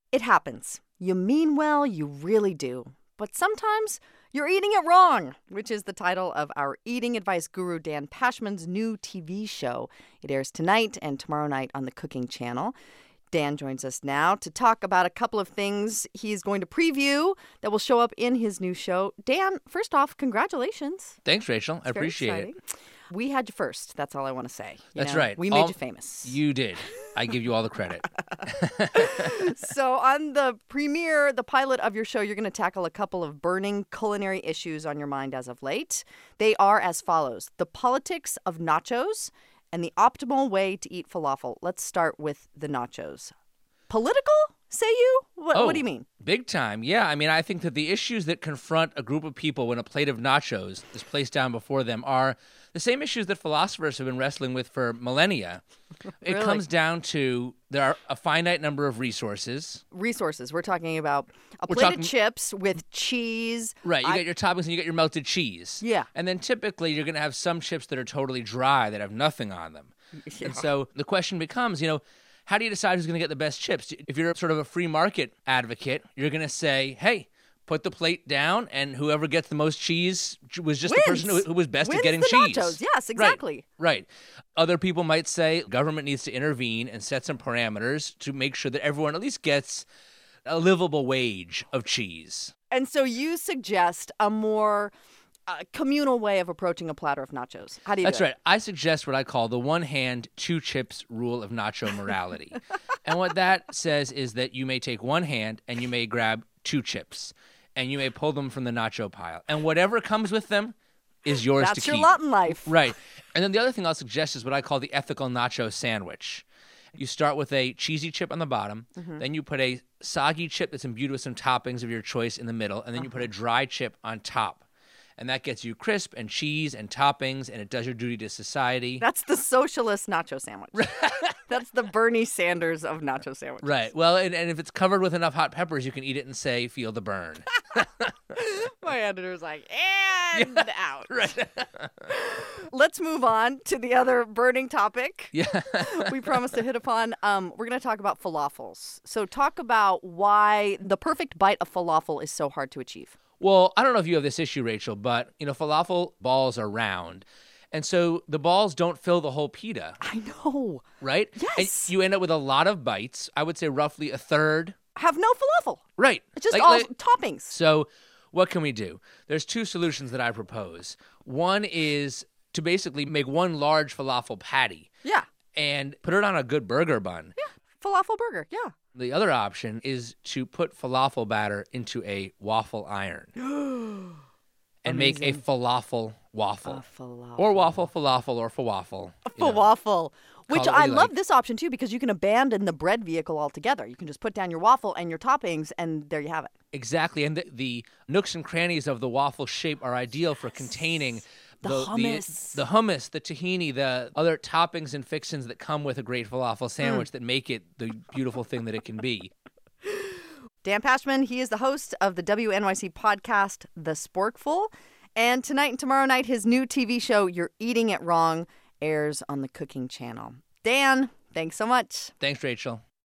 It happens. You mean well, you really do. But sometimes you're eating it wrong, which is the title of our eating advice guru Dan Pashman's new TV show. It airs tonight and tomorrow night on the Cooking Channel. Dan joins us now to talk about a couple of things he's going to preview that will show up in his new show. Dan, first off, congratulations. Thanks, Rachel. I appreciate it. We had you first. That's all I want to say. That's right. We made you famous. You did. I give you all the credit. So on the premiere, the pilot of your show, you're going to tackle a couple of burning culinary issues on your mind as of late. They are as follows: the politics of nachos and the optimal way to eat falafel. Let's start with the nachos. Political, say you? What do you mean? Big time. Yeah. I mean, I think that the issues that confront a group of people when a plate of nachos is placed down before them are the same issues that philosophers have been wrestling with for millennia. It Really? comes down to there are a finite number of resources. Resources. We're talking about a plate of chips with cheese. Right. You get your toppings and you get your melted cheese. Yeah. And then typically you're going to have some chips that are totally dry that have nothing on them. Yeah. And so the question becomes, how do you decide who's going to get the best chips? If you're sort of a free market advocate, you're going to say, hey, put the plate down, and whoever gets the most cheese was just Wins. the person who was best Wins at getting the cheese. nachos. Yes, exactly. Right. Other people might say government needs to intervene and set some parameters to make sure that everyone at least gets a livable wage of cheese. And so you suggest a more communal way of approaching a platter of nachos. How do you That's do it? right. I suggest what I call the one hand, two chips rule of nacho morality. And what that says is that you may take one hand and you may grab two chips and you may pull them from the nacho pile. And whatever comes with them is yours to keep. That's your lot in life. Right. And then the other thing I'll suggest is what I call the ethical nacho sandwich. You start with a cheesy chip on the bottom, then you put a soggy chip that's imbued with some toppings of your choice in the middle, and then you put a dry chip on top. And that gets you crisp and cheese and toppings, and it does your duty to society. That's the socialist nacho sandwich. That's the Bernie Sanders of nacho sandwiches. Right. Well, and if it's covered with enough hot peppers, you can eat it and say, feel the burn. My editor's like, and out. Right. Let's move on to the other burning topic. Yeah. We promised to hit upon. We're going to talk about falafels. So talk about why the perfect bite of falafel is so hard to achieve. Well, I don't know if you have this issue, Rachel, but, falafel balls are round. And so the balls don't fill the whole pita. I know. Right? Yes. And you end up with a lot of bites. I would say roughly a third. Have no falafel. Right. It's just all toppings. So what can we do? There's two solutions that I propose. One is to basically make one large falafel patty. Yeah. And put it on a good burger bun. Yeah. Falafel burger. Yeah. The other option is to put falafel batter into a waffle iron and make a falafel waffle. Or waffle falafel or falafel. Falafel. Which Call it what I you love like. this option, too, because you can abandon the bread vehicle altogether. You can just put down your waffle and your toppings, and there you have it. Exactly. And the nooks and crannies of the waffle shape are ideal for containing The hummus. the hummus, the tahini, the other toppings and fixins that come with a great falafel sandwich that make it the beautiful thing that it can be. Dan Pashman, he is the host of the WNYC podcast, The Sporkful. And tonight and tomorrow night, his new TV show, You're Eating It Wrong, airs on the Cooking Channel. Dan, thanks so much. Thanks, Rachel.